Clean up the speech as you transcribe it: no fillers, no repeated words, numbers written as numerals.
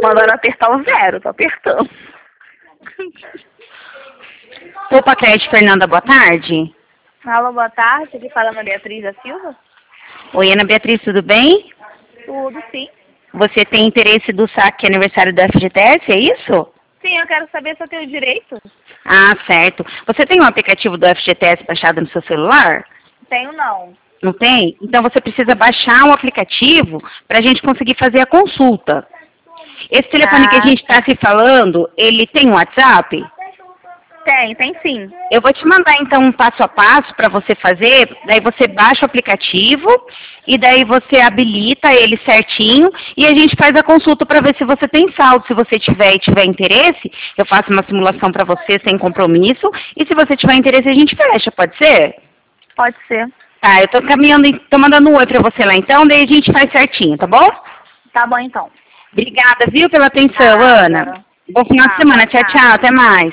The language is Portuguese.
Mandando apertar o 0, tô apertando. Poupa Crédito Fernanda, boa tarde. Alô, boa tarde. Aqui fala Ana Beatriz da Silva. Oi, Ana Beatriz, tudo bem? Tudo, sim. Você tem interesse do saque aniversário do FGTS, é isso? Sim, eu quero saber se eu tenho direito. Ah, certo. Você tem um aplicativo do FGTS baixado no seu celular? Tenho não. Não tem? Então você precisa baixar um aplicativo para a gente conseguir fazer a consulta. Esse telefone que a gente está se falando, ele tem um WhatsApp? Tem sim. Eu vou te mandar então um passo a passo para você fazer, daí você baixa o aplicativo e daí você habilita ele certinho e a gente faz a consulta para ver se você tem saldo. Se você tiver e tiver interesse, eu faço uma simulação para você sem compromisso e se você tiver interesse a gente fecha, pode ser? Pode ser. Tá, eu tô caminhando, tô mandando um oi para você lá então, daí a gente faz certinho, tá bom? Tá bom, então. Obrigada, viu, pela atenção, Ana. Bom final de semana. Tchau, tchau. Até mais.